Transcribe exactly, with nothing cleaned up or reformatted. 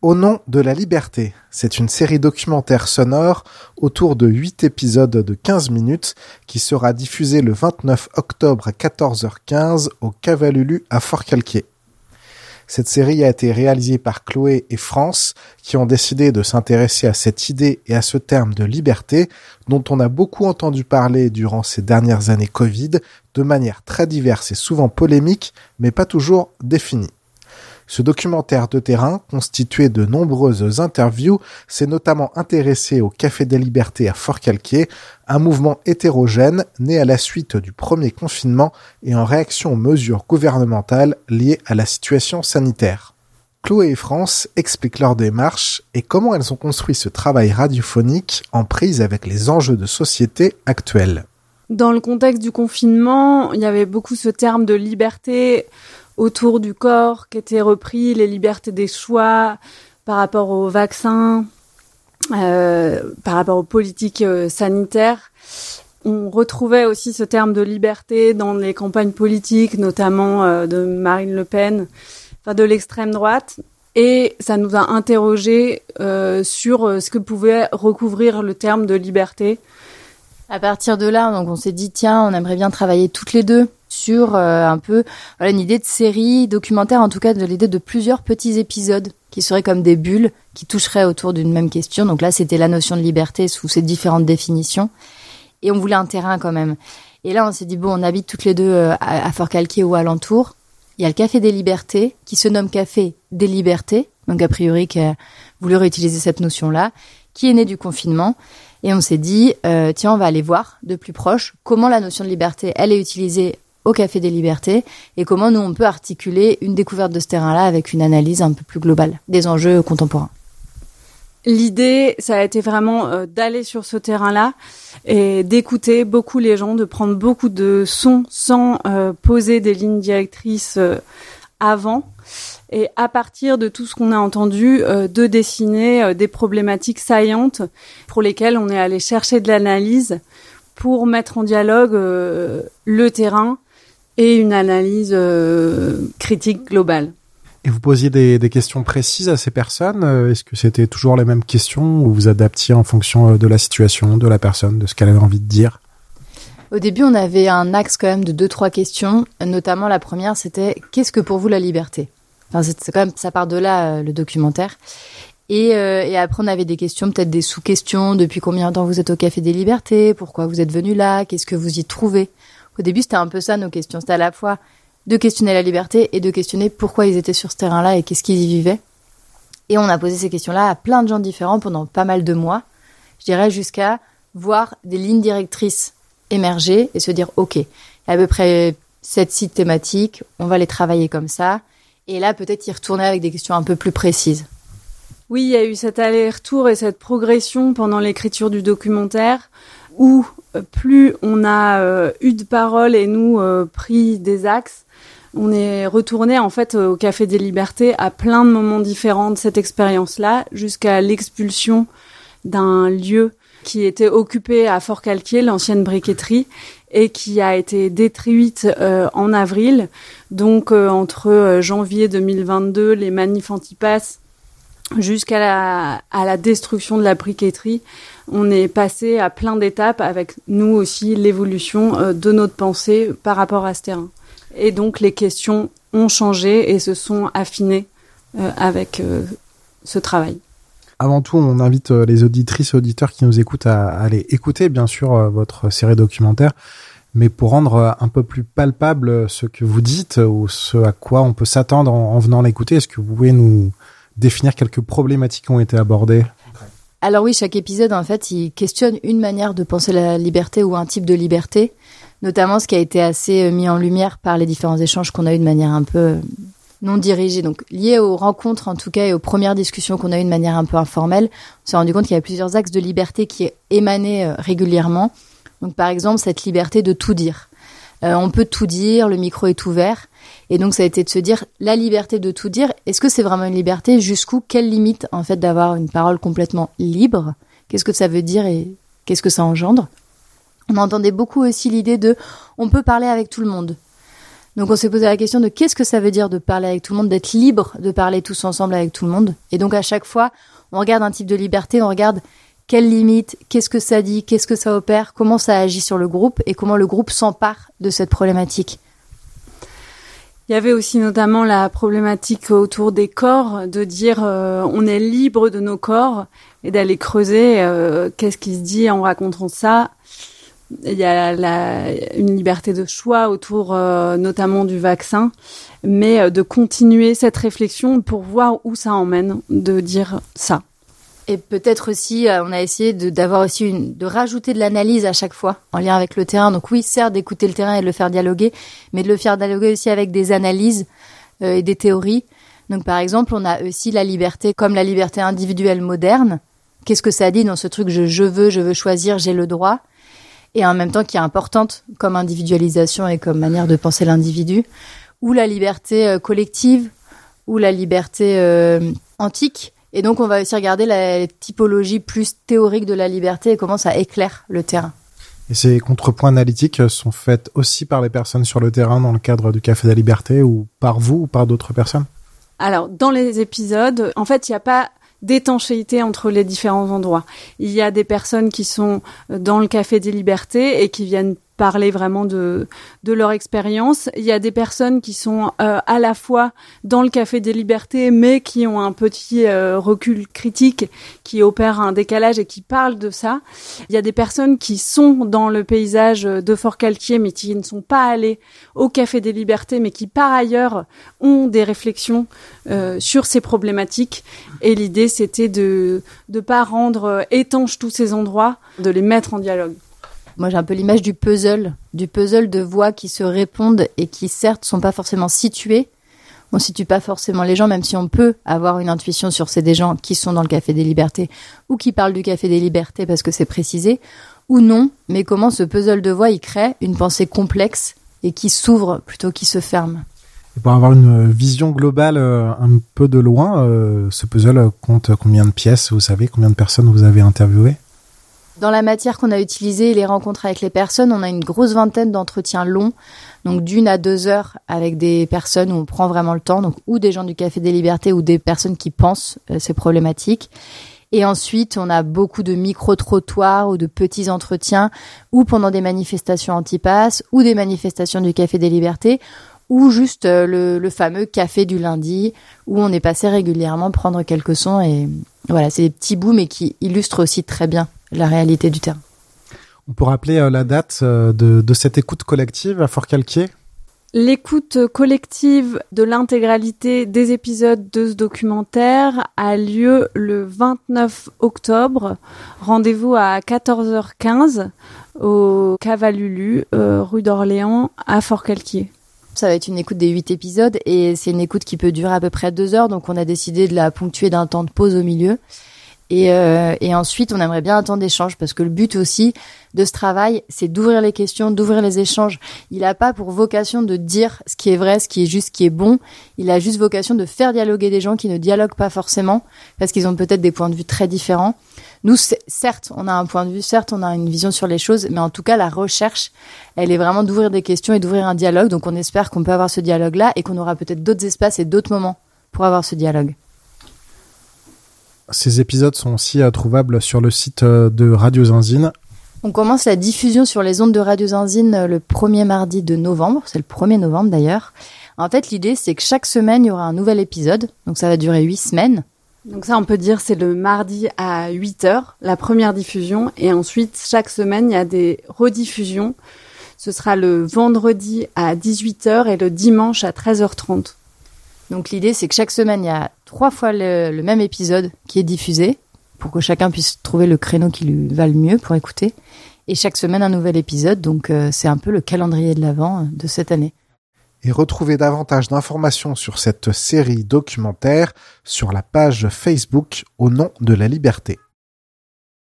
Au nom de la liberté, c'est une série documentaire sonore autour de huit épisodes de quinze minutes qui sera diffusée le vingt-neuf octobre à quatorze heures quinze au Cavalulu à Forcalquier. Cette série a été réalisée par Chloé et France qui ont décidé de s'intéresser à cette idée et à ce terme de liberté dont on a beaucoup entendu parler durant ces dernières années Covid de manière très diverse et souvent polémique mais pas toujours définie. Ce documentaire de terrain, constitué de nombreuses interviews, s'est notamment intéressé au Café des Libertés à Forcalquier, un mouvement hétérogène né à la suite du premier confinement et en réaction aux mesures gouvernementales liées à la situation sanitaire. Chloé et France expliquent leur démarche et comment elles ont construit ce travail radiophonique en prise avec les enjeux de société actuels. Dans le contexte du confinement, il y avait beaucoup ce terme de liberté autour du corps qui était repris, les libertés des choix par rapport aux vaccins, euh, par rapport aux politiques euh, sanitaires. On retrouvait aussi ce terme de liberté dans les campagnes politiques, notamment euh, de Marine Le Pen, enfin de l'extrême droite. Et ça nous a interrogés euh, sur euh, ce que pouvait recouvrir le terme de liberté. À partir de là, donc on s'est dit tiens, on aimerait bien travailler toutes les deux sur euh, un peu voilà une idée de série documentaire, en tout cas de l'idée de plusieurs petits épisodes qui seraient comme des bulles qui toucheraient autour d'une même question. Donc là, c'était la notion de liberté sous ses différentes définitions et on voulait un terrain quand même. Et là, on s'est dit bon, on habite toutes les deux euh, à, à Forcalquier ou alentour. Il y a le Café des Libertés qui se nomme Café des Libertés, donc a priori qui a voulu réutiliser cette notion-là, qui est né du confinement. Et on s'est dit, euh, tiens, on va aller voir de plus proche comment la notion de liberté, elle est utilisée au Café des Libertés et comment nous, on peut articuler une découverte de ce terrain-là avec une analyse un peu plus globale des enjeux contemporains. L'idée, ça a été vraiment euh, d'aller sur ce terrain-là et d'écouter beaucoup les gens, de prendre beaucoup de sons sans euh, poser des lignes directrices euh, avant. Et à partir de tout ce qu'on a entendu, euh, de dessiner euh, des problématiques saillantes pour lesquelles on est allé chercher de l'analyse pour mettre en dialogue euh, le terrain et une analyse euh, critique globale. Et vous posiez des, des questions précises à ces personnes ? Est-ce que c'était toujours les mêmes questions ou vous adaptiez en fonction de la situation, de la personne, de ce qu'elle avait envie de dire ? Au début, on avait un axe quand même de deux, trois questions. Notamment, la première, c'était « Qu'est-ce que pour vous la liberté ?» Enfin, c'est, c'est quand même, ça part de là, euh, le documentaire. Et, euh, et après, on avait des questions, peut-être des sous-questions. Depuis combien de temps vous êtes au Café des Libertés ? Pourquoi vous êtes venu là ? Qu'est-ce que vous y trouvez ? Au début, c'était un peu ça, nos questions. C'était à la fois de questionner la liberté et de questionner pourquoi ils étaient sur ce terrain-là et qu'est-ce qu'ils y vivaient. Et on a posé ces questions-là à plein de gens différents pendant pas mal de mois. Je dirais jusqu'à voir des lignes directrices émerger et se dire « Ok, il y a à peu près sept sites thématiques, on va les travailler comme ça. » Et là, peut-être y retourner avec des questions un peu plus précises. Oui, il y a eu cet aller-retour et cette progression pendant l'écriture du documentaire où plus on a euh, eu de parole et nous euh, pris des axes, on est retourné en fait au Café des Libertés à plein de moments différents de cette expérience-là, jusqu'à l'expulsion d'un lieu qui était occupé à Forcalquier, l'ancienne briqueterie, et qui a été détruite euh, en avril. Donc euh, entre euh, janvier deux mille vingt-deux, les manifs anti-pass, jusqu'à la, à la destruction de la briqueterie, on est passé à plein d'étapes avec nous aussi l'évolution euh, de notre pensée par rapport à ce terrain. Et donc les questions ont changé et se sont affinées euh, avec euh, ce travail. Avant tout, on invite les auditrices et auditeurs qui nous écoutent à aller écouter, bien sûr, votre série documentaire, mais pour rendre un peu plus palpable ce que vous dites ou ce à quoi on peut s'attendre en venant l'écouter, est-ce que vous pouvez nous définir quelques problématiques qui ont été abordées ? Alors oui, chaque épisode, en fait, il questionne une manière de penser la liberté ou un type de liberté, notamment ce qui a été assez mis en lumière par les différents échanges qu'on a eu de manière un peu non dirigée, donc lié aux rencontres en tout cas et aux premières discussions qu'on a eues de manière un peu informelle. On s'est rendu compte qu'il y avait plusieurs axes de liberté qui émanaient régulièrement. Donc par exemple, cette liberté de tout dire. Euh, on peut tout dire, le micro est ouvert. Et donc ça a été de se dire, la liberté de tout dire, est-ce que c'est vraiment une liberté ? Jusqu'où ? Quelle limite en fait d'avoir une parole complètement libre ? Qu'est-ce que ça veut dire et qu'est-ce que ça engendre ? On entendait beaucoup aussi l'idée de, on peut parler avec tout le monde. Donc on s'est posé la question de qu'est-ce que ça veut dire de parler avec tout le monde, d'être libre de parler tous ensemble avec tout le monde. Et donc à chaque fois, on regarde un type de liberté, on regarde quelles limites, qu'est-ce que ça dit, qu'est-ce que ça opère, comment ça agit sur le groupe et comment le groupe s'empare de cette problématique. Il y avait aussi notamment la problématique autour des corps, de dire euh, on est libre de nos corps et d'aller creuser euh, qu'est-ce qui se dit en racontant ça. Il y a la, une liberté de choix autour euh, notamment du vaccin, mais euh, de continuer cette réflexion pour voir où ça emmène, de dire ça. Et peut-être aussi, euh, on a essayé de, d'avoir aussi une, de rajouter de l'analyse à chaque fois, en lien avec le terrain. Donc oui, certes, d'écouter le terrain et de le faire dialoguer, mais de le faire dialoguer aussi avec des analyses euh, et des théories. Donc par exemple, on a aussi la liberté, comme la liberté individuelle moderne. Qu'est-ce que ça dit dans ce truc je, je veux, je veux choisir, j'ai le droit, et en même temps qui est importante comme individualisation et comme manière de penser l'individu, ou la liberté euh, collective, ou la liberté euh, antique. Et donc, on va aussi regarder la typologie plus théorique de la liberté et comment ça éclaire le terrain. Et ces contrepoints analytiques sont faits aussi par les personnes sur le terrain dans le cadre du Café de la Liberté ou par vous ou par d'autres personnes ? Alors, dans les épisodes, en fait, il n'y a pas d'étanchéité entre les différents endroits. Il y a des personnes qui sont dans le Café des Libertés et qui viennent parler vraiment de de leur expérience. Il y a des personnes qui sont euh, à la fois dans le Café des Libertés, mais qui ont un petit euh, recul critique, qui opèrent un décalage et qui parlent de ça. Il y a des personnes qui sont dans le paysage de Forcalquier, mais qui ne sont pas allées au Café des Libertés, mais qui par ailleurs ont des réflexions euh, sur ces problématiques. Et l'idée, c'était de de pas rendre étanches tous ces endroits, de les mettre en dialogue. Moi, j'ai un peu l'image du puzzle, du puzzle de voix qui se répondent et qui, certes, sont pas forcément situées. On situe pas forcément les gens, même si on peut avoir une intuition sur c'est des gens qui sont dans le Café des Libertés ou qui parlent du Café des Libertés parce que c'est précisé, ou non, mais comment ce puzzle de voix, il crée une pensée complexe et qui s'ouvre plutôt qu'il se ferme. Et pour avoir une vision globale euh, un peu de loin, euh, ce puzzle compte combien de pièces ? Vous savez combien de personnes vous avez interviewées ? Dans la matière qu'on a utilisée et les rencontres avec les personnes, on a une grosse vingtaine d'entretiens longs, donc d'une à deux heures avec des personnes où on prend vraiment le temps, donc ou des gens du Café des Libertés ou des personnes qui pensent euh, ces problématiques. Et ensuite, on a beaucoup de micro-trottoirs ou de petits entretiens, ou pendant des manifestations anti-pass, ou des manifestations du Café des Libertés, ou juste euh, le, le fameux café du lundi, où on est passé régulièrement prendre quelques sons. Et voilà, c'est des petits bouts, mais qui illustrent aussi très bien la réalité du terrain. On peut rappeler euh, la date euh, de, de cette écoute collective à Forcalquier ? L'écoute collective de l'intégralité des épisodes de ce documentaire a lieu le vingt-neuf octobre. Rendez-vous à quatorze heures quinze au Cavalulu, euh, rue d'Orléans, à Forcalquier. Ça va être une écoute des huit épisodes et c'est une écoute qui peut durer à peu près deux heures, donc on a décidé de la ponctuer d'un temps de pause au milieu. Et, euh, et ensuite, on aimerait bien un temps d'échange parce que le but aussi de ce travail, c'est d'ouvrir les questions, d'ouvrir les échanges. Il n'a pas pour vocation de dire ce qui est vrai, ce qui est juste, ce qui est bon. Il a juste vocation de faire dialoguer des gens qui ne dialoguent pas forcément parce qu'ils ont peut-être des points de vue très différents. Nous, certes, on a un point de vue, certes, on a une vision sur les choses, mais en tout cas, la recherche, elle est vraiment d'ouvrir des questions et d'ouvrir un dialogue. Donc, on espère qu'on peut avoir ce dialogue-là et qu'on aura peut-être d'autres espaces et d'autres moments pour avoir ce dialogue. Ces épisodes sont aussi euh, trouvables sur le site euh, de Radio Zinzine. On commence la diffusion sur les ondes de Radio Zinzine euh, le premier mardi de novembre. C'est le premier novembre d'ailleurs. En fait, l'idée, c'est que chaque semaine, il y aura un nouvel épisode. Donc, ça va durer huit semaines. Donc ça, on peut dire, c'est le mardi à huit heures, la première diffusion. Et ensuite, chaque semaine, il y a des rediffusions. Ce sera le vendredi à dix-huit heures et le dimanche à treize heures trente. Donc l'idée, c'est que chaque semaine, il y a trois fois le, le même épisode qui est diffusé pour que chacun puisse trouver le créneau qui lui va le mieux pour écouter. Et chaque semaine, un nouvel épisode. Donc euh, c'est un peu le calendrier de l'Avent euh, de cette année. Et retrouvez davantage d'informations sur cette série documentaire sur la page Facebook Au nom de la liberté.